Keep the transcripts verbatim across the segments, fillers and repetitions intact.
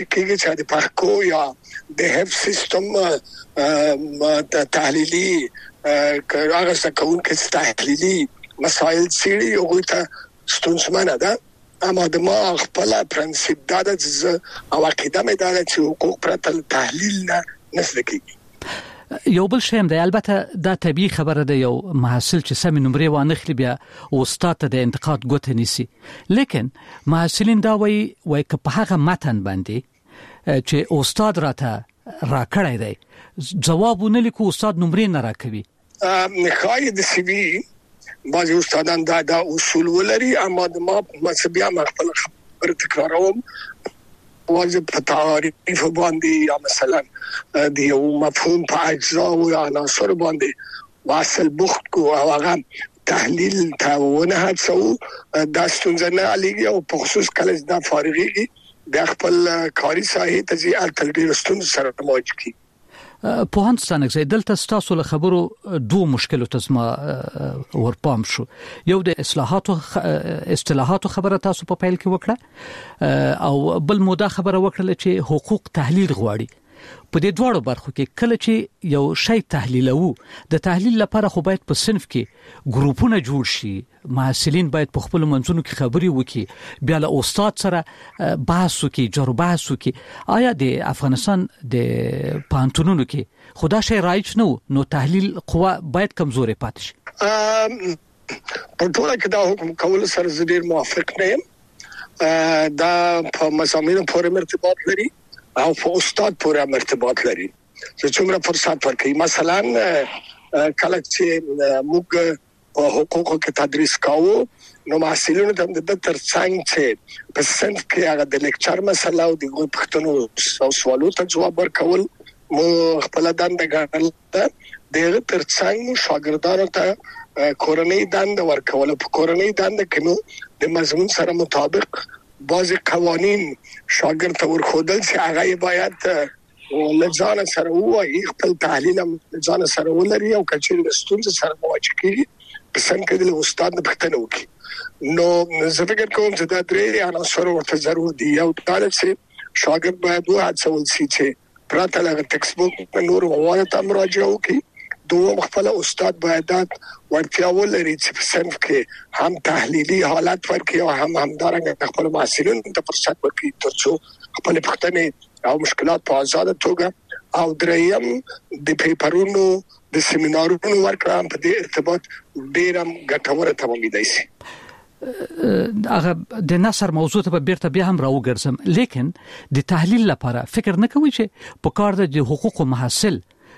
کېږي چې د پښکو یا د حفظ سیستم تحلیلي هغه څکون کې تحلیلي مسائل سړي او ته ستونزمنه ده. اما د ما خپل پرنسپ دا د او عقیده مې دا چې حقوق پرته تحلیل نه نسل کېږي. یو بل شی هم دی، البته دا طبيعي خبره ده، یو محصل چې سم نمرې وانخلي بیا استاد ته د انتقاد ګوته نیسي، لیکن محصلین دا وایي وایي که په هغه متن باندې چې استاد راته راکړی دی جوابونه لیکو استاد نمرې نه راکوي. خای د سی وی بعضی استادان دا دا اصول ولري، اما د ما مذهبي خپل خبر تکراروم واجب په تعریف باندې یا مثلا د یو مفهوم په اجزا او عناصر باندې واصل بوخت کو او هغه تحلیل تاونه هڅو د ستونزنه علیږي او په خصوص کله دا فارغي د خپل کاری ساحه ته ځي الټلډي ستونز سره مواجه کی. په هند ستانک زي دلته ستاسو له خبرو دوه مشکلو تزما ورپام شو. یو د اصلاحاتو اصطلاحاتو خبره تاسو په پیل کې وکړه او بل موده خبره وکړه چې حقوق تحلیل غواړي. په دې دوړو برخو کې کله چې یو شی تحلیلو د تحلیل لپاره خو باید په صنف کې ګروپونه جوړ شي، محصلین باید په خپل منځونو کې خبري وکړي، بیا له استاد سره بحث وکړي، جرو بحث وکړي. آیا د افغانستان د پانتونونو کې خدا شي رایج نو نو تحلیل قوا باید کمزورې پاتې شي؟ په ټول کې دا حکم کول سره زیر موافق نه یم. دا په مضامینو پورې مرتبط لري او په استاد پورې مرتبط لري چې څومره فرصت ورکړي. مثلا کله چې موږ په حقوقو کې تدریس کوو نو محصلینو ته د ترڅنګ چې په صنف کې هغه د لیکچر مسله او د پوښتنو او سوالو ته جواب ورکول مو خپل دنده ګڼل. د ترڅنګ شاګردانو ته کورنۍ دنده ورکول. په کورنۍ دنده کې نو د مضمون سره مطابق بعض قوانین شاګرد ته ورخودل چې هغه باید لږان سره وایي، خپل تحلیل لږان سره ولري او کچې ستونزې سره مواجه کیږي. په څنګه د استاد نه پښتنه وکړي. نو زه فکر کوم چې دا درې عناصر ورته ضروري دي. یو دا چې شاګرد باید وهڅول شي چې پراته لږ ټیکسټ بوک نور مواد ته مراجعه وکړي. دوم خپل استاد باید ورته ولري چې په صنف کې هم تحلیلي حالت ورکړي او هم همدارنګه خپل محصلینو ته فرصت ورکړي ترڅو خپل پښتنې او مشکلات په آزاد توګه او دریم د پیپرونو د سیمینارونو ورکړم په دې ارتباط ډیرم ګټوره تمامېدای شي. هغه د نصر موضوع ته بیرته بیا هم راوګرځم، لیکن د تحلیل لپاره فکر نه کوي چې په کار د حقوق محصل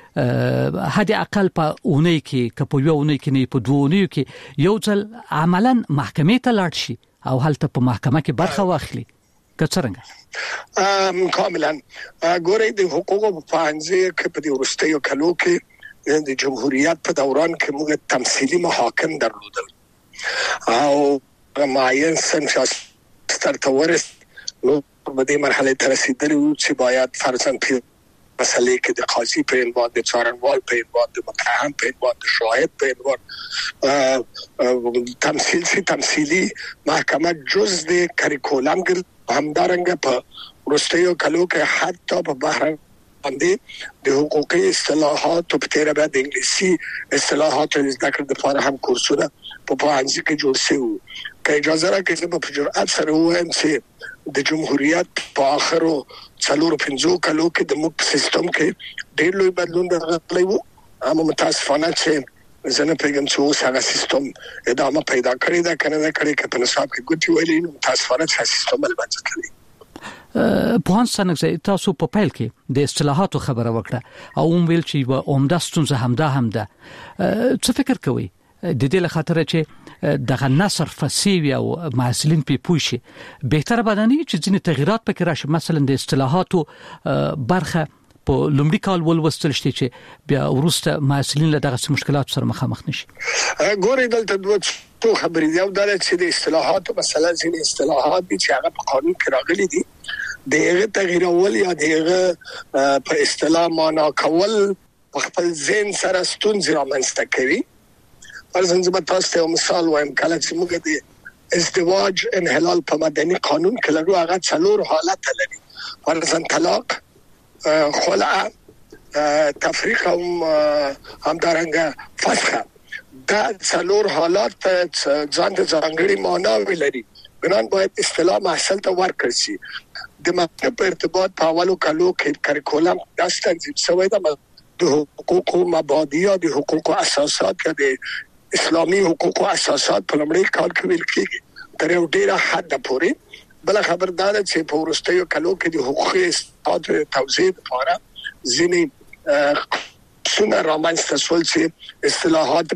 هدي اقل په اونۍ کې کپو یو اونۍ کې نه په دوه اونۍ کې یو ځل عملاً محکمې ته لاړ شي او هلته په محکمه کې برخه واخلي کڅرنګ ام کاملا ګورې د حقوقو په انځي کې په دې ورستیو کلو کې د جمهوریت په دوران کې موږ تمثيلي محاکم درلودل او معین سنجاس سترتورس نو په دې مرحله ته رسیدلو چې باید فرضاً مسئله کې د قاضي په عنوان د څارنوال په عنوان د متهم په عنوان د شاهد په عنوان تمثيل سي تمثيلي محکمه جز د کریکولم همدارنګه په ورستیو کلو کې حتی په بهر باندې د حقوقي اصطلاحات په تیر بعد د انګلیسي اصطلاحات د ذکر د لپاره هم کورسونه په پانځ کې جوړ شوی. که اجازه راکړئ چې په جرأت سره وایم چې د جمهوریت په اخرو څلور پنځو کلو کې د موږ سیستم کې ډېر لوی بدلون راغلی وو. اما متاسفانه چې زنه پیغام چې اوس هغه سیستم ادامه پیدا کړی دا کنه نه کړی چې په نصاب کې ګوتې ویلې نو متاسفانه چې سیستم البته کړی. په هانسنګ تاسو په پیل کې د اصطلاحاتو خبره وکړه او هم ویل چې و عمده ستونزه همدا همدا څه فکر کوي د دې لخاطر چې دغه نصر فسیوی او محصلین په پوښي بهتر بدني چې ځینې تغیرات پکې راشي، مثلا د اصطلاحاتو برخه په لومړي کال ولوستل شي چې بیا ورسته محصلین له دغه مشکلات سره مخامخ نشي. ګورې دلته دوه څو خبرې دی. او دا چې د اصطلاحاتو مثلا ځینې اصطلاحات چې هغه په قانون کې راغلي دي دغه تغیرول یا دغه په اصطلاح معنا کول په خپل ذهن سره ستونزې رامنځته کوي. فرضاً زه به تاسو ته مثال وایم، کله چې موږ د ازدواج انحلال په مدني قانون کې لرو هغه څلور حالت لري. ورزن طلاق، خلع، تفریق او همدارنګه فسخ. دا څلور حالات ځان ته ځانګړي معنی لري. بنان باید اصطلاح محصل ته ورکړل شي. د مکتب په ارتباط په اولو کلو کې کریکولم داس تنظیم شوی دا د حقوقو مبادی او د حقوقو اساسات یا د اسلامي حقوقو اساسات په لمړي کال کې ویل کېږي تر یو ډیره حد پورې. بل خبر دا ده چې په ورستیو کلو کې د حقوقي اساسات توضیح لپاره ځینې څونه رامنځته شول چې اصطلاحات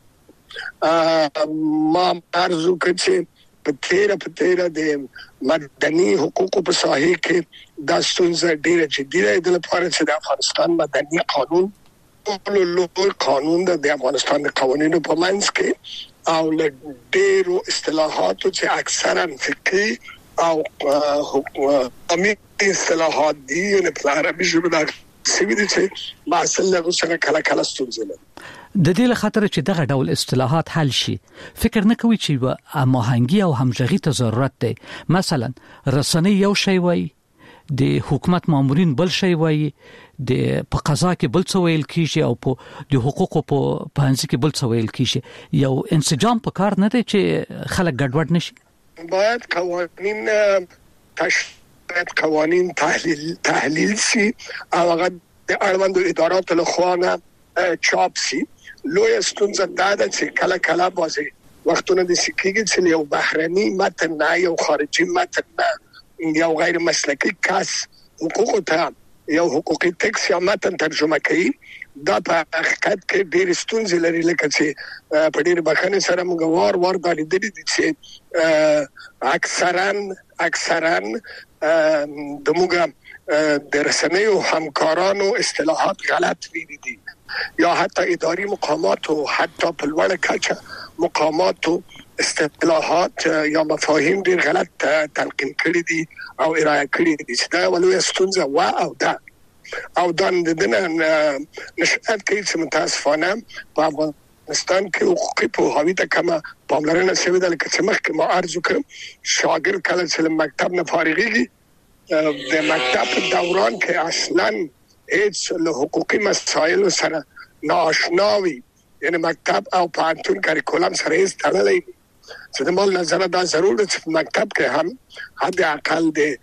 ما ارزو کړي په تیر په تیر د مدني حقوقو په ساحه کې د ستونزې ډیره جدي ده. د لپاره چې د افغانستان مدني قانون لوی قانون د افغانستان د قوانینو په منځ کې او له ډیرو اصطلاحاتو چې اکثرا فقهي او حکومتي اصطلاحات دي نه په عربي ژبه د سوي چې محصل له سره کله کله ستونزې لري. د دې له خاطر چې دغه ډول اصطلاحات حل شي فکر نه کوي چې هماهنګي او همغږي ته ضرورت دی. مثلا رسنۍ یو شی وایي، د حکومت مامورین بل شی وایي، د په قضا کې بل څه ویل کیږي او په د حقوقو په پانځ کې بل څه ویل کیږي. یو انسجام په کار نه دی چې خلک ګډوډ نشي. باید قوانین تشریح قوانین تحلیل تحلیل شي او هغه د اړوندو اداراتو له خوا نه چاپ شي. لوی ستونزه دا ده چې کله کله بازي وختونه د سکیږي چې یو بهرني متن نه یو خارجي متن نه یو غیر مسلکی کس حقوق ته یو حقوقي ټکس یا متن ترجمه کوي. دا په حقیقت کې ډېر ستونزې لري لکه چې په ډېر بخښنې سره موږ وار وار دا لیدلي دي چې اکثرا اکثرا د موږ د رسنیو همکارانو اصطلاحات غلط ویلي دي یا حتی اداري مقامات او حتی په لوړه کچه مقامات اصطلاحات یا مفاهیم ډېر غلط تلقین کړي دي او ارائه کړي دي چې دا ولوي ستونزه وا او دا او دا د دنه نشأت کوي چې متاسفانه په افغانستان کې حقوقي په هوی ته کما پاملرنه شوی د لکه چې مخکې ما ارزو کړم شاګرد کله چې مکتب نه فارغيږي د مکتب دوران کې اصلا هیڅ له حقوقي مسایلو سره ناشناوي، یعنی مکتب او پانتون کریکولم سره هیڅ تړلې چې د مال نظر دا ضرور ده چې مکتب کې هم حد اقل د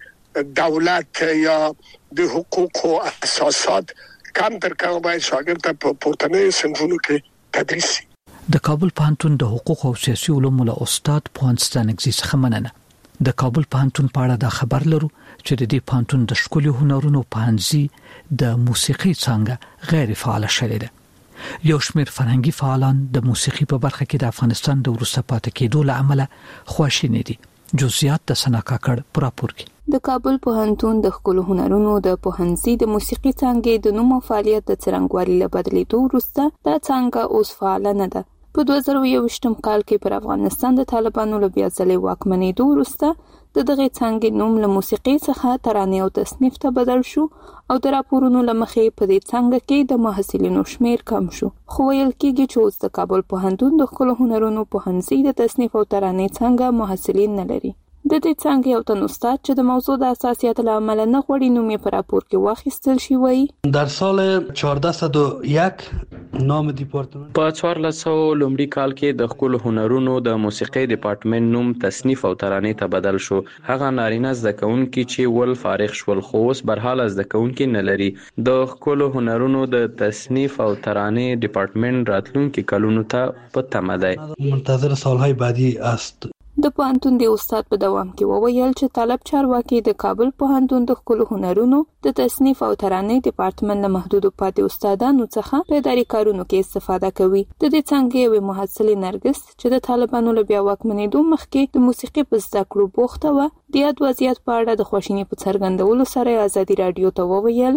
دولت یا د حقوقو اساسات کم تر کمه باید شاګرد ته په پورتنۍ صنفونو کې تدریس شي. د کابل پوهنتون د حقوق او سیاسي علومو له استاد پوهنځي څخه مننه. د کابل پوهنتون په اړه دا خبر لرو چې د دې پوهنتون د ښکلي هنرونو پوهنځي د موسیقي څنګه غیر فعال شوی دی. یو شمېر فرهنګي فعالان د موسیقي په برخه کې د افغانستان د وروسته پاتې کېدو له امله خواشیني دي. جزئیات د سنا کاکړ پراپور کې. د کابل پوهنتون د ښکلو هنرونو د پوهنځي د موسیقي څانګې د نوم او فعالیت د څرنګوالي له بدلېدو وروسته دا څانګه اوس فعال نه ده. په دوه زره یوویشتم کال کې پر افغانستان د طالبانو له بیا ځلې واکمنېدو وروسته د دغه څانګې نوم له موسیقي څخه ترانې او تصنیف ته بدل شو او د راپورونو له مخې په دې څانګه کې د محصلینو شمیر کم شو. خو ویل کېږي چې اوس د کابل پوهنتون د ښکلو هنرونو پوهنځي د تصنیف او ترانې څانګه محصلین نه لري. د دې څانګې یو تن استاد چې د موضوع د اساسیت له امله نه غوړي نوم یې په راپور کې واخیستل شي وایي در سال چهارده صد و یک نام دیپارتمان په څوارلس سوه لومړي کال کې د ښکلو هنرونو د موسیقۍ ډیپارټمنټ نوم تصنیف او ترانې ته بدل شو. هغه نارینه زده کوونکي چې ول فارغ شول خو اوس برحال زده کوونکي نه لري. د ښکلو هنرونو د تصنیف او ترانې ډیپارټمنټ راتلونکي کلونو ته په تمه دی. منتظر سالهای بعدی است. د پوهنتون د استاد په دوام کې وویل چې طالب چارواکي د کابل پوهنتون د ښکلو هنرونو د تصنیف او ترانې ډیپارټمنټ له محدودو پاتې استادانو څخه په اداري کارونو کې استفاده کوي. د دې څانګې یوې محصلې نرګس چې د طالبانو له بیا واکمنېدو مخکې د موسیقي په زده کړو بوخته وه د یاد وضعیت په اړه د خواشینۍ په څرګندولو سره ازادي راډیو ته وویل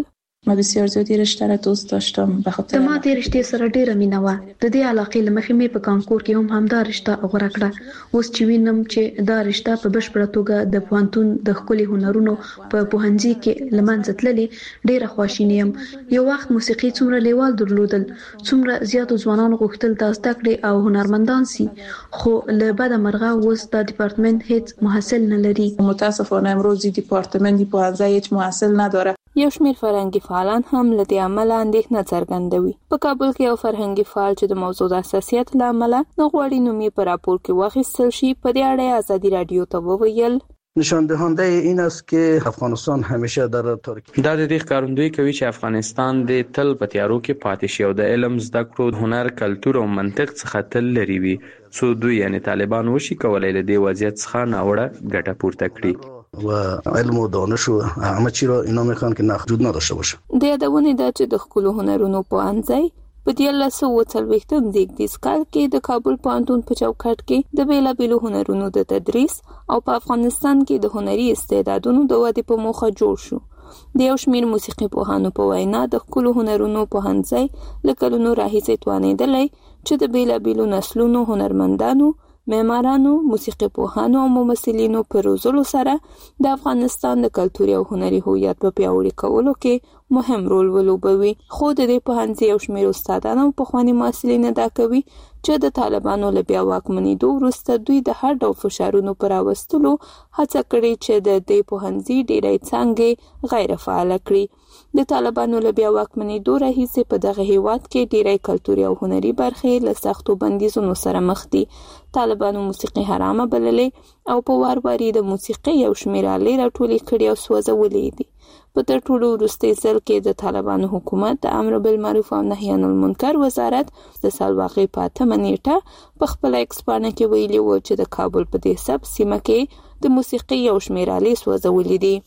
من بسیار زیادی رشته را دوست داشتم به خاطر ما د رشته سره ډیره مینه و. د دې علاقې لمخې مې په کانکور کې هم همدا رشته غوړه کړه. اوس چې وینم چې دا رشته په بشپړه توګه د پوهنتون د ښکلي هنرونو په پوهنځي کې لمنځه تللې، ډیره خواشینی یم. یو وخت موسیقي څومره لیوال درلودل، څومره زیاتو ځوانانو غوښتل دا زده کړي او هنرمندان سي، خو له بده مرغه اوس دا ډپارټمنټ هیڅ محصل نه لري. متاسفانه امروز دیپارتمنت پوهنځی هیچ محصل نداره. یو شمېر فرهنګي فعالان هم له دې امله اندېښنه څرګندوي. په کابل کې یو فرهنګي فعال چې د موضوع د حساسیت له امله نه غواړي نوم یې په راپور کې واخیستل شي، په دې اړه ازادي رادیو ته وویل: نشان دهنده این است که افغانستان همیشه در تاریکی دا د دې ښکارندوی کوي چې افغانستان د تل په تیارو کې پاتې شي او د علم، زده کړو، هنر، کلتور او منطق څخه تل لري وي، څو دوی یعنی طالبان وشي کولای له دې وضعیت څخه ناوړه ګټه پورته کړي. و علم و دانش و همه چی را اینا میخوان که نقد نداشته باشه. د یادونې ده چې د ښکلو هنرونو پوهنځی په دیارلس سوه څلوېښتم زېږدیز کال کې د کابل پوهنتون په چوکاټ کې د بیلابیلو هنرونو د تدریس او په افغانستان کې د هنري استعدادونو د ودې په موخه جوړ شو. د یو شمېر موسیقي پوهانو په وینا د ښکلو هنرونو پوهنځی له کلونو راهیسې توانېدلی چې د بیلابیلو نسلونو هنرمندانو، معمارانو، موسیقي پوهانو او ممثلینو په روزلو سره د افغانستان د کلتوري او هنري هویت په پیاوړي کولو کې مهم رول ولوبوي. خو د دې پوهنځي یو شمېر استادان او پخواني محصلین ادعا کوي چې د طالبانو له بیا واکمنېدو وروسته دوی د هر ډول فشارونو پر راوستلو هڅه کړې چې د دې پوهنځي ډېری څانګې غیر فعاله کړي. د طالبانو له بیا واکمنېدو راهیسې په دغه هیواد کې ډېری کلتوري او هنري برخې له سختو بندیزونو سره مخ دي. طالبانو موسیقي حرامه بللې او په وار واري د موسیقي یو شمېر آلې راټولې کړي او سوځولې دي. په تر ټولو وروستي ځل کې د طالبانو حکومت د امر بالمعروف او نهي عن المنکر وزارت د سالواغې په اتمه نیټه په خپله ایکس پاڼه کې ویلي و چې د کابل په دې سب سیمه کې د موسیقي یو شمېر آلې سوځولې دي.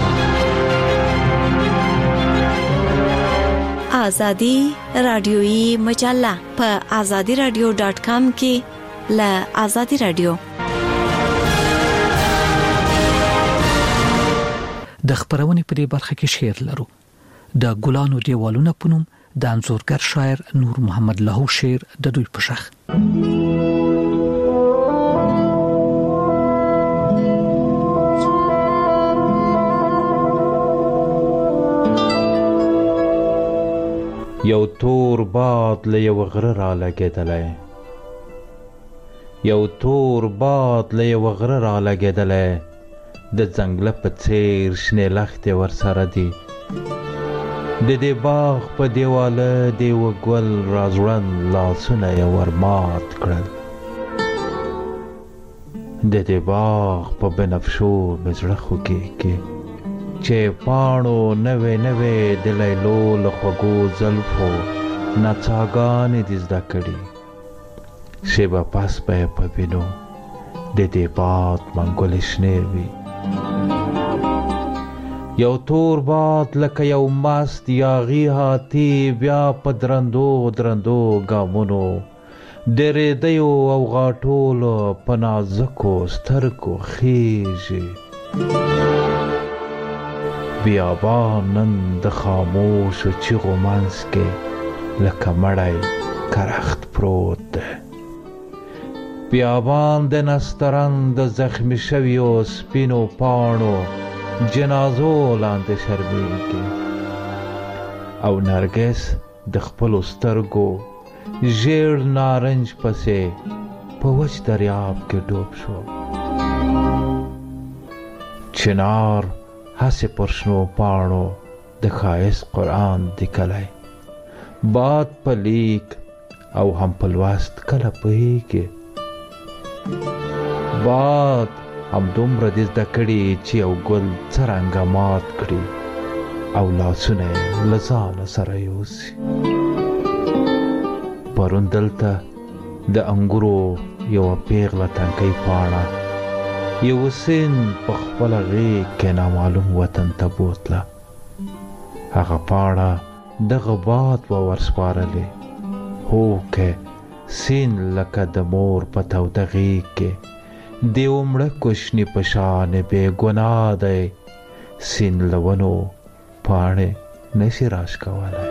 آزادی رادیویی مجله په آزادی رادیو ډاټ کام کې له آزادی رادیو د خبرونې په دې برخه کې شعر لرو. د ګلانو دیوالونه په نوم د انځورګر شاعر نور محمد لهو شعر د دوی په شخ. یو تور باد له یو غره را لګېدلی، یو تور باد له یو غره را لګېدلی، د ځنګله په څیر شنې لښتې ورسره دي. د دې باغ په دیواله د یوه ګل راځوړند لاسونه یې ورمات کړل. د دې باغ په بنفشو مې زړه خوږېږي چې پاڼو نوې نوې د لیلو له خوږو زلفو نڅاګانې دې زده کړي. شیبه پس به یې په وینو د دې باد منګولې شنې وي. یو تور باد لکه یو مست یاغي هاتي بیا په درندو درندو ګامونو درېدیو او غاټولو په نازکو سترګو خیژي. بیابان نن د خاموشو چیغو منځ کې لکه مړی کرخت پروت دی. بیابان د نسترن د زخمی شویو سپینو پاڼو جنازو لاندې شرمېږي او نرګس د خپلو سترګو ژیړ نارنج پسې په وچ دریاب کې ډوب شو. چنار هسې پر شنو پاڼو د ښایست قرآن لیکلی، باد په لیک او هم په لوست کله پوهېږي. باد همدومره دې زده کړي چې یو ګل څرنګه مات کړي او لاسونه یې له ځانه سره یوسي. پرون دلته د انګورو یوه پیغله تنکۍ پاڼه یوه سیند په خپله غېږ کې نامعلوم وطن ته بوتله. هغه پاڼه دغه باد به ورسپارلې. هوکې سیند لکه د مور په توده غېږ کې د یو مړه کوشني په شانې بې ګناه دی. سیند له ونو پاڼې نشي راش کولای.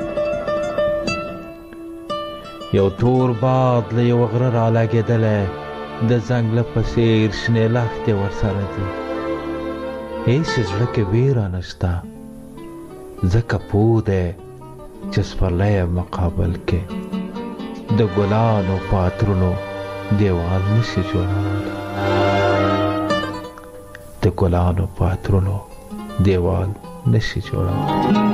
یو تور باد له یو غره را لګېدلی د ځنګله په څېر شنې لښتې ورسره دي. هېڅ زړه کې ویره نشته ځکه پوه دی چې سپرلی مقابل کې د ګلانو په عطرونو دیوال نشي جوړولی. د ګلانو په عطرونو دیوال نشي جوړولی.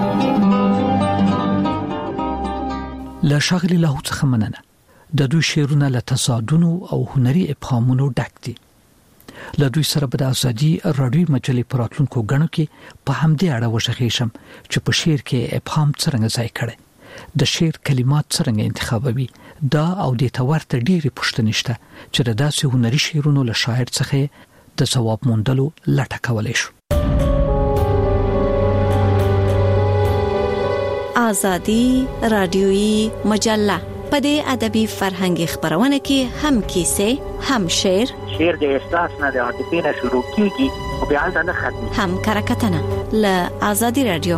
له ښاغلي لاهو څخه مننه. د دوی شعرونه له تصادونو او هنري ابهامونو ډک دي. له دوی سره به د ازادي راډیو مجلې په راتلونکو غڼو کې په همدې اړه وشخېشم چې په شعر کې ابهام څرنګه ځای کړي، د شعر کلمات څرنګه انتخابوي. دا او د تورته ډېری پوښتنې شته چې د داسې هنري شعرونو له شاعر څخه د ځواب موندلو لټه کولای شو. ازادي راډیويي مجله په دې ادبي فرهنګي خبرونه کې هم کیسې، هم شعر، شعر د احساس نه د عاطفې نه شروع کیږي او بیا ځنه ختمي، هم کرکټنه. ل ازادي راډیو.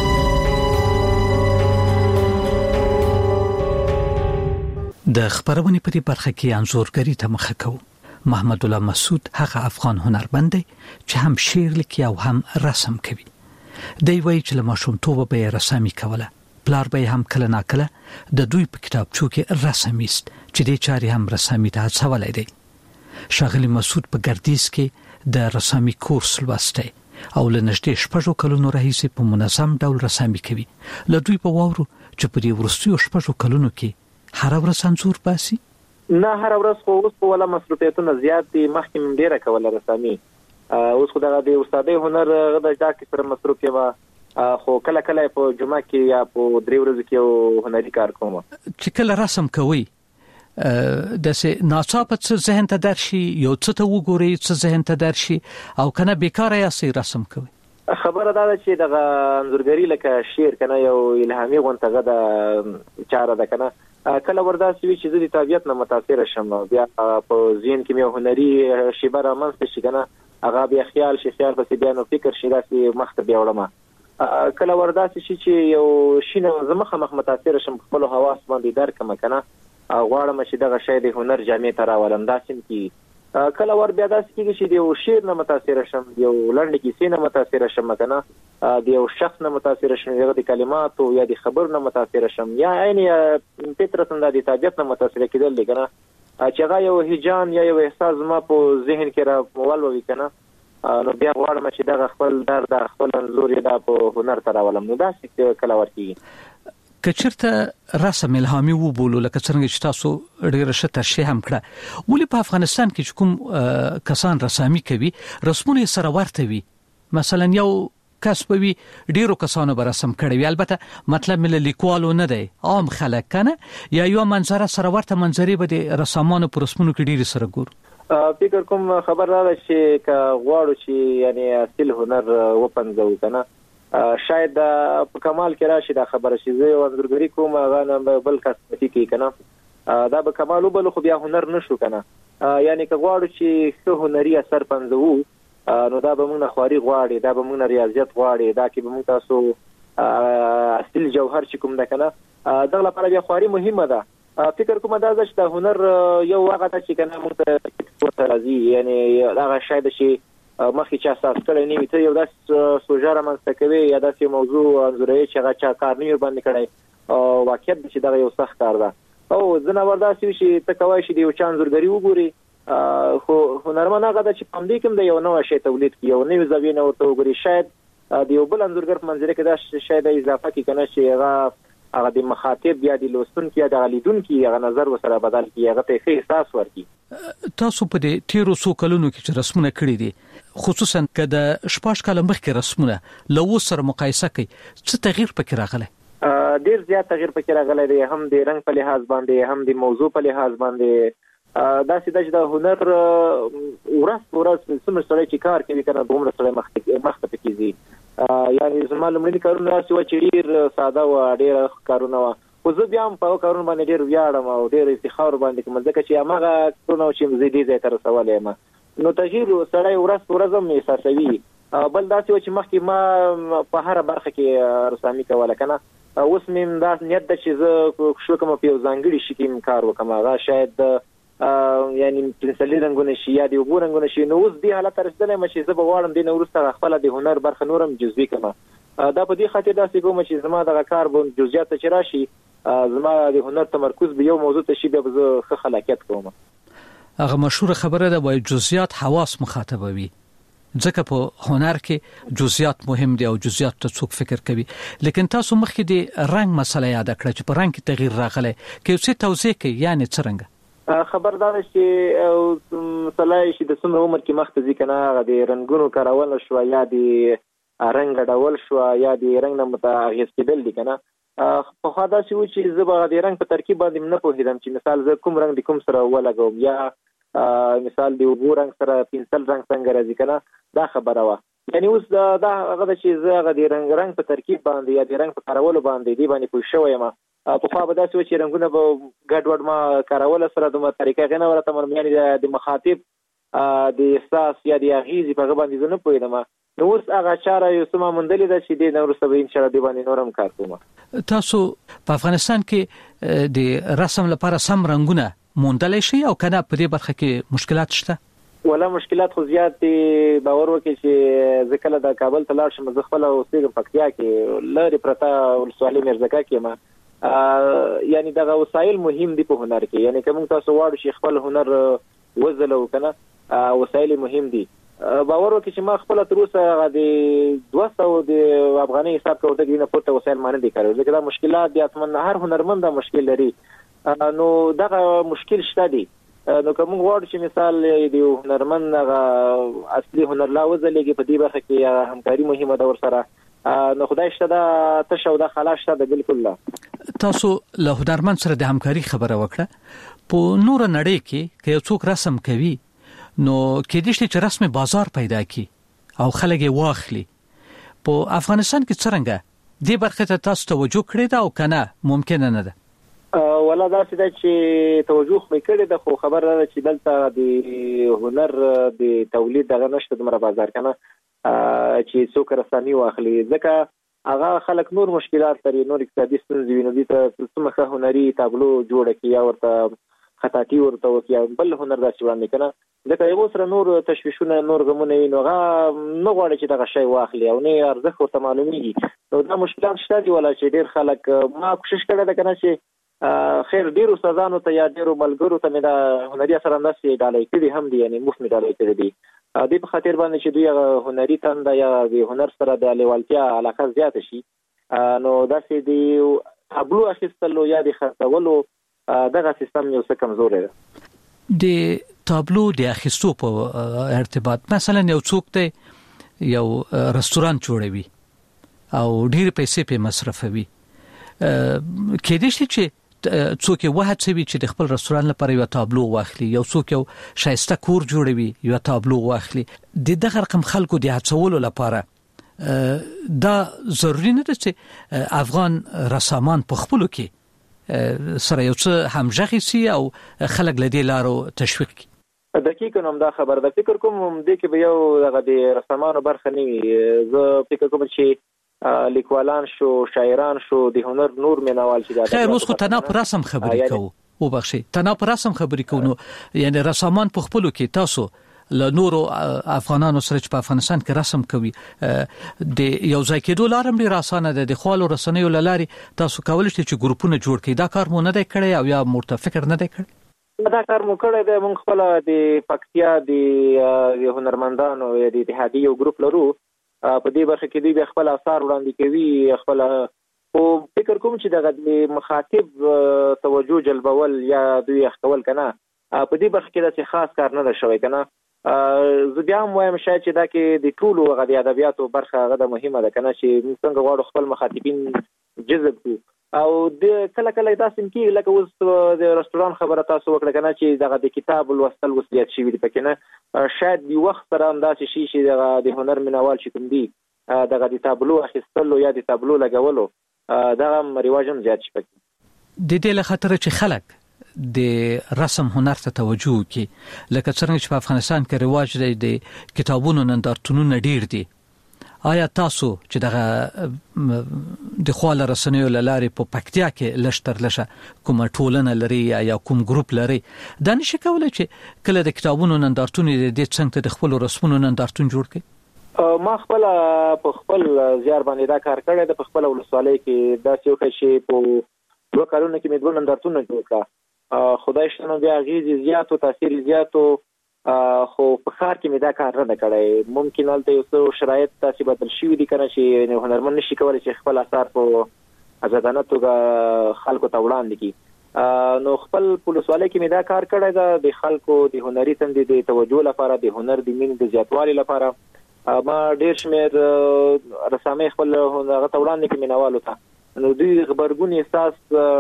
د خبرونې په دې برخه کې انزورګری ته مخه کوو. محمد الله مسعود هغه افغان هنرمند دی چې هم شعر لیکي او هم رسم کوي. دی وایي چې له ماشومتوبه به یې رسامي کوله. پلار به هم کله ناکله د دوی په کتابچو کې رسم ایست چې دې چارې هم رسامي ته هڅولی دی. ښاغلي مسعود په ګردیز کې د رسامي کورس لوستی او له نږدې شپږو کلونو راهیسې په منظم ډول رسامي کوي. له دوی په واورو چې په دې وروستیو شپږو کلونو کې هر ورځ انځور باسي. نه هر ورځ خو اوس په ولا مصروفیتونه زیات دي. مخکې مې ډیره کوله رسامي، اوس خو دغه د استادۍ هنر غدا ځکه سره مصروف یم، خو کله کله په جمعه کې یا په درې ورځې کې هنري کار کوم. چې کله رسم کوي د سه ناڅاپه څه ذهن ته درشي، یو څه ته وګوري څه ذهن ته درشي، او کنه بیکاره یا سي رسم کوي. خبره دا ده چې دغه انځورګری لکه شعر کنه یو الهامي غونټه ده چاره ده کنه. کله ورداسي وی چې د طبيعت نه متاثر شم، بیا په ذهن کې مې هنري شیبه رامنځته شي کنه، هغه بیا خیال شي، خیال پسې بیا نو فکر شي، داسې مخته بیا وړم. کله ورداسي شي چې یو شینه زمخه مخ متاثر شم، خپل حواس باندې درکم کنه، غواړم چې دغه شی د هنر جامع ته راولم. داسې کی کله ور بیا داسې کېږي چې د یو شعر نه متاثر شم، یو لنډ کیسې نه متاثر شم کنه، د یو شخص نه متاثر شم، یا د کلماتو یا د خبر نه متاثر شم، یا عین فطرتن د طبيعت نه متاثر کېدل دي کنه، چې هغه یو هیجان یا یو احساس ما په ذهن کې را ولوي کنه، نو بیا غواړم چې دغه خپل درد خپل انځور یې د په هنر ته راولم. نو داسې کله ورتي کچرته رسم الهامي وبولو لکه څنګه چې تاسو ډیره ښه ترشیح هم کړه. ولې په افغانستان کې کوم کسان رسامي کوي رسمونه سره ورته وي؟ مثلا یو کس په وی ډیرو کسانو به رسم کړي وي، البته مطلب مل لیکوالو نه دی، عام خلک کنه، یا یو منظره سره ورته منظرې به د رسامانو پر رسمونو کې ډیره سره ګور. فکر کوم خبر راځي چې غواړو چې یعنی اصل هنر وپنځو کنه، شاید په کمال کې راشي دا خبره چې زه یو انځورګری کوم هغه نه بل کس پتی کې کنه، دا به کمال وبل خو بیا هنر نشو کنه. یعنی که غواړو چې څه هنري اثر پنځو نو دا به موږ خواري غواړي، دا به موږ ریاضیت غواړي، دا کې به موږ تاسو اصل جوهر چې کوم ده کنه، دغه لپاره بیا خواري مهمه ده. فکر کوم دا چې د هنر یو هغه چې کنه موږ ته راځي، یعنی هغه شاید شي مخکې چا اساس کړی نه وي، ته یو داس سوژه رامنځته کوي یا داسې موضوع انځوروي چې هغه چا کار نه باندې کړی، واقعیت چې دا یو سخت کار ده. او ځنه ورداسي چې ته کوای شي د یو چا انځورګري وګوري، خو هنرمند هغه د چې پام دې کوم د یو نوې شی تولید کی، یو نوې زاویه نه ورته وګوري، شاید د یو بل انځورګر په منځره کې دا شاید اضافه کی کنه چې هغه هغه د مخاطب یا د لوستونکو یا د غلیدونکو هغه نظر وسره بدل کی، هغه ته ښه احساس ورکړي. تاسو په دې تیرو سو کلونو کې چې رسمونه کړی دي، خصوصا کله شپږ کاله مخکې رسمونه له اوس سره مقایسه کوي، څه تغییر پکې راغلی؟ ډیر زیات تغییر پکې راغلی دی، هم د رنگ په لحاظ باندې، هم د موضوع په لحاظ باندې. دا سیده چې د هنر ورځ ورځ څومره سره چې کار کوي کنه، دومره سره مخته مخته کیږي. یعنی زما لمړي کارونه چې و چې ډیر ساده و، ډیر کارونه و، خو زه بیا هم په کارونه باندې ډیر ویاړم او ډیر افتخار باندې کوم، ځکه چې هغه کارونه چې زه دې ځای ته رسولې یم. نو تغییر سره ورځ ورځ هم احساسوي، بل دا چې مخکې ما په هر برخه کې رسامي کوله کنه، اوس مې دا نیت ده چې زه شو کوم په یو ځانګړي شي کې کار وکم، هغه شاید یعنی پنسلي رنګونه شي یا د وګو رنګونه شي. نو اوس دې حالت رسیدلې مې چې زه به غواړم دې نو وروسته خپل د هنر برخه نورم جزوي کړم. دا په دې خاطر داسې کوم چې زما د کار به جزئیات چې راشي، زما د هنر تمرکز به یو موضوع ته شي، به زه ښه خلاقیت کوم. هغه مشهور خبره ده وای جزئیات حواس مخاطبوي، ځکه په هنر کې جزئیات مهم دي او جزئیات ته څوک فکر کوي. لیکن تاسو مخکې د رنگ مسله یاد کړئ چې په رنگ کې تغییر راغلی، کې څه توضیح کوي یعنی څنګه خبردار چې مثلا چې د څومره عمر کې مخته ځي کنه، هغه د رنگونو کارول شو یا د رنگ ډول شو یا د رنگ نه متغیر کېدل دي کنه. په خوا دا چې و چې زه به د رنگ په ترکیب باندې نه پوهېدم چې مثال زه کوم رنگ د کوم سره ولګوم، یا مثال د اوبو رنگ سره پنسل رنگ څنګه راځي کنه، دا خبره وه. یعنی اوس دا هغه ده چې زه هغه د رنگ رنگ په ترکیب باندې یا د رنگ په کارولو باندې دې باندې پوه شوی یم. په خوا به داسې و چې رنګونه به ګډ وډ ما کارول سره دومره طریقه هغې نه ورته م یعنې د مخاطب د احساس یا د اغیزې په هغه باندې زه نه پوهېدم. نو اوس هغه چاره یو څه ما موندلې ده چې دې نه وروسته به انشاءالله دې باندې نور هم کار کوم. تاسو په افغانستان کې د رسم لپاره سم رنګونه موندلی شي او که نه په دې برخه کې مشکلات شته؟ ولا مشکلات خو زیات دي. باور وکړئ چې زه کله د کابل ته لاړ شم، زه خپله اوسېږم پکتیا کې، لرې پرته ولسوالۍ میرزکه کې یم. یعنی دغه وسایل مهم دي په هنر کې. یعنی که موږ تاسو غواړو چې خپل هنر وځلو که نه، وسایل مهم دي. باور وکړئ چې ما خپله تر اوسه د دوه سوه د افغانۍ حساب کې ورته نه پورته وسایل ما نه دي کارول، ځکه دا مشکلات دي. حتما هر هنرمند دا مشکل لري. نو دغه مشکل شته دي. نو که موږ غواړو چې مثال د هنرمند هغه اصلي هنر لا وځلېږي، په دې برخه کې همکاري مهمه ده ورسره. نو خدای شته دا تش او دا خلا شته ده بالکل لا. تاسو له هنرمند سره د همکاري خبره وکړه. په نور نړۍ کې که یو څوک رسم کوي نو کېدای شي چې رسم بازار پیدا کی او خلک یې واخلي. په افغانستان کې څرنګه دې برخه ته تاسو توجه کړې ده او که نه ممکن نه ده؟ ولا داسې ده چې توجه مې کړې ده، خو خبره ده چې دلته د هنر د تولید دغه نشته دومره بازار که نه چې څوک رسامي واخلي، ځکه هغه خلک نور مشکلات لري، نور اقتصادي ستونزې وي. نو دوی ته څومره ښه هنري تابلو جوړه کړي یا ورته خطاطي ورته وکړي یا بل هنر داسې وړاندې که نه، ځکه یو سره نور تشویشونه نور غمونه وي، نو هغه نه غواړي چې دغه شی واخلي او نه ارزښت ورته معلومیږي. نو دا مشکلات شته دي. ولا چې ډېر خلک ما کوشش کړی ده که نه چې خیر ډیرو استادانو ته یا ډیرو ملګرو ته مې دا هنري اثر انداسې ډالۍ کړي هم دي، یعنی مفت مې ډالۍ کړي دي. دې په خاطر باندې چې دوی هغه هنري تنده یا د هنر سره د لیوالتیا علاقه زیاته شي، نو داسې د تابلو اخیستلو یا د خرڅولو دغه سیستم یو څه کمزوری ده. د تابلو د اخیستو په ارتباط مثلا یو څوک دی یو رستوران جوړوي او ډېر پیسې په مصرفوي، کېدای شي چې څوک یې وهڅوي چې د خپل رستوران لپاره یو تابلو واخلي، یو څوک یو ښایسته کور جوړوي یو تابلو واخلي. د دغه رقم خلکو د هڅولو لپاره دا ضروري نه ده چې افغان رسامان په خپلو کې سره یو څه همغږي سي او خلک له دې لارو تشویق کړي. دقیقاً هم دا خبره ده. فکر کوم دې کې به یو دغه د رسامانو برخه نه وي. زه فکر کوم چې لیکوالان شو، شاعران شو، د هنر نور مینوال چې خیر اوس خو تنها پر رسم خبرې کوو، وبخښئ تنها پر رسم خبرې کوو. نو یعنی رسامان په خپلو کې تاسو له نورو افغانانو سره چې په افغانستان کې رسم کوي د یو ځای کېدو لار هم ډېره اسانه ده. د خپلو رسنیو له لارې تاسو کولی شئ چې ګروپونه جوړ کړئ. دا کار مو نه دی کړی او یا ورته فکر نه دی کړی؟ دا کار مو کړی دی. موږ خپله د پکتیا د هنرمندانو یا د اتحادیې یو ګروپ لرو. په دې برخه کې دوی بیا خپل آثار وړاندې کوي. خپل خو فکر کوم چې دغه د مخاطب توجه جلبول یا دوی اخکول که نه، په دې برخه کې داسې خاص کار نه ده شوی که نه. زه بیا هم وایم شاید چې دا کې د ټولو هغه د ادبیاتو برخه هغه د مهمه ده که نه، چې موږ څنګه غواړو خپل مخاطبین جذب کړو. او د کله کله داسې کېږي لکه اوس د رستوران خبره تاسو وکړه که نه، چې دغه د کتاب لوستل اوس زیات شوي دي پکې نه. شاید د وخت سره همداسې شي چې دغه د هنر مینوال چې کوم دي دغه د تابلو اخیستلو یا د تابلو لګولو دغه هم رواج هم زیات شي پکې. د دې له خاطره چې خلک د رسم هنر ته توجه وکړي، لکه څرنګه چې په افغانستان کې رواج دی د کتابونو نندارتونونه ډیر دي آیا تاسو چې دغه د خواله رسنیو لارې په پکتیا کې لشتر لشه کوم ټولنه لري یا کوم ګروپ لري دا نشي کولای چې کله د کتابونو نندارتون د څنګه د خپل رسمونو نندارتون جوړ کړي؟ ما خپل په خپل زیار باندې دا کار کړی د خپل ولسوالۍ کې دا څه شي په دوه کارونه کې مې دوه نندارتون جوړ کړ. خدای شته بیا غیزي زیات او تاثیر زیات خو په خار کې مې دا کار نه کړی. ممکن البته یو څه شرایط تاسو بدل شي دي کنه چې هنرمند نشي کولای چې خپل اثر په ازادانه توګه خلکو ته وړاندې کړي. نو خپل پولیسوالۍ کې مې دا کار کړی دا د خلکو د هنري تندې د توجه لپاره د هنر د مين د زیاتوالي لپاره ما ډېر شمېر رسامي خپل هغه ته وړاندې کړي مینوالو ته. نو دوی خبرګون احساس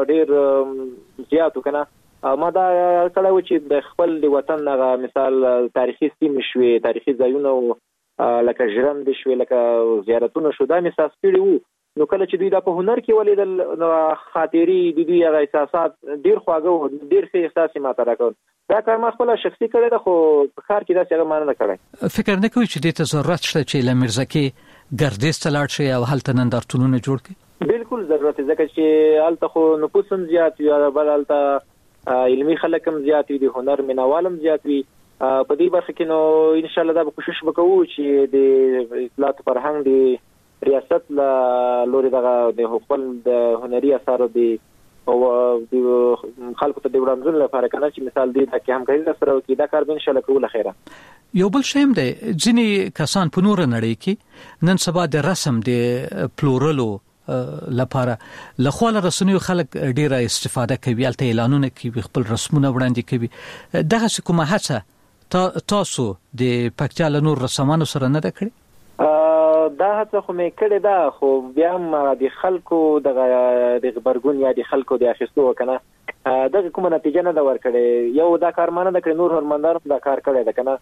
ډېر زیاتو کنه. ما دا کله و چې د خپل د وطن هغه مثال تاریخي سیمې شوې تاریخي ځایونه لکه ژرند شوې لکه زیارتونه شو دا مې احساس کړي وو. نو کله چې دوی دا په هنر کې ولیدل نو خاطري د دوی هغه احساسات ډېر خواږه وو ډېر ښه احساس ما ته راکړ. دا کار ما خپل شخصي کړی ده خو په ښار کې داسې هغه ما نه کړی. فکر نه کوئ چې دې ته ضرورت شته چې له میرزکې ګردیز ته لاړ شي او هلته نندارتونونه جوړ کړي؟ بالکل ضرورت ځکه چې هلته خو نفوس هم زیات وي بل هلته علمي خلک هم زیات وي د هنر مینوال هم زیات وي. په دې برخه کې نو ان شاء الله دا به کوشش وکړو چې د اطلاعات فرهنګ د ریاست له لوري دغه د خپل د هنري اثارو د او د خلکو ته د وړاندې لپاره کنه چې مثال دی دا کې هم کوي سره وکړي دا کار به ان شاء الله کوله خیره. یو بل شیم دی ځینې کسان په نور نړۍ کې نن سبا د رسم د پلورلو لپاره لخواله رسنیو خلک ډیره استفاده کوي الته اعلانونه کوي خپل رسمونه وړاندې کوي. دغه کومه هڅه تاسو د پکتیا له نور رسامانو سره نه ده کړې؟ دا هڅه خو مې کړې ده خو بیا هم د خلکو دغه د خبرګون یا د خلکو د اخیستو کنه دغه کومه نتیجه نه ده ورکړې. یو دا کار مانه ده کړې نور هنرمندانو دا کار کړی ده کنه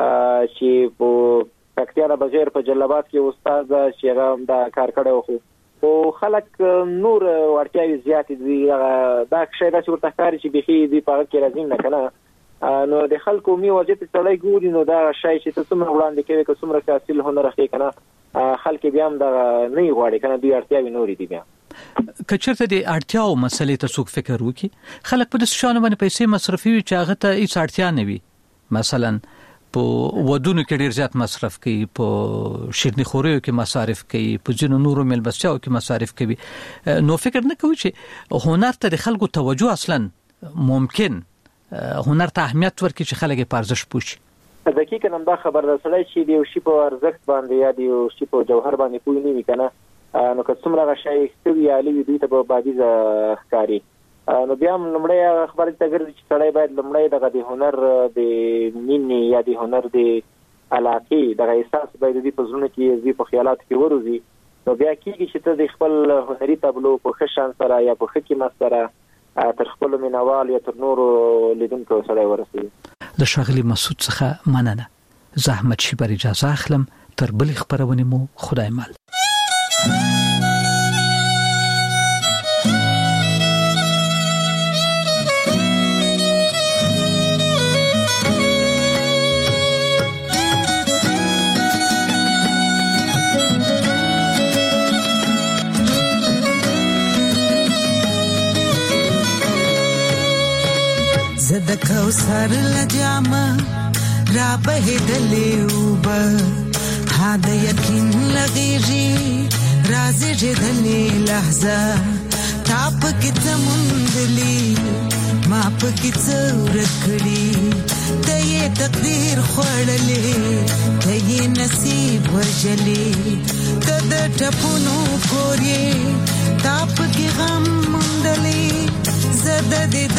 چې په پکتیا نه بغیر په جلابات کې استاد چې هغه دا کار کړی خو او خلک نور ورتیاوي زیات دي دا شی دا چې ورته ښکاري چې بخي دي په کې راځي نه کنه. نو د خلکو می وجه ته تړای ګوري نو دا شی چې تاسو موږ وړاندې کوي که څومره حاصل هنر اخی کنه خلک بیا هم دا نه غواړي کنه دوی ارتیاوي نور دي. بیا کچرته د اړتیاو مسلې ته څوک فکر وکي خلک په دې شانو باندې پیسې مصرفي وي چې هغه ته هیڅ اړتیا نه وي. مثلا په ودونو کې ډیر زیات مصرف کوي په شیرني خوریو کې مصارف کوي په ځینو نورو ملبسچاو کې مصارف کوي. نو فکر نه کوي چې هنر ته د خلکو توجه اصلا ممکن هنر ته اهمیت ورکړي چې خلک په ارزښت پوښي. دقیقاً هم دا خبر درسلای چې دی شی په ارزښت باندې یا دی شی په جوهر باندې پوي نه وي کنه نو که څومره غشای ستوي علي دوی ته په بادیزه ښکاری. نو بیا هم لمړی خبرې ته ګرځي چې سړی باید لمړی دغه د هنر د مینې یا د هنر د علاقې دغه احساس باید د په زړه کې زی په خیالات کې وروزي. نو بیا کېږي چې ته د خپل هنري تابلو په ښه شان سره یا په ښه قیمت سره تر خپل مینوال یا تر نورو لیدونکو سره ورسوي. د ښاغلي مسعود څخه مننه. زحمت شي بر اجازه اخلم تر بلې خبرونې مو خدای مل. زد کوثر لجامه را بهدلې وب ها د یقین لغېږي رازې جدلې لحظه تاپ کې تمندلې ما په کې څور کړې ته یې تقدیر خوړلې ته یې نصیب وژلې ته د ټپونو کورې تاپ کې غم مندلې زد د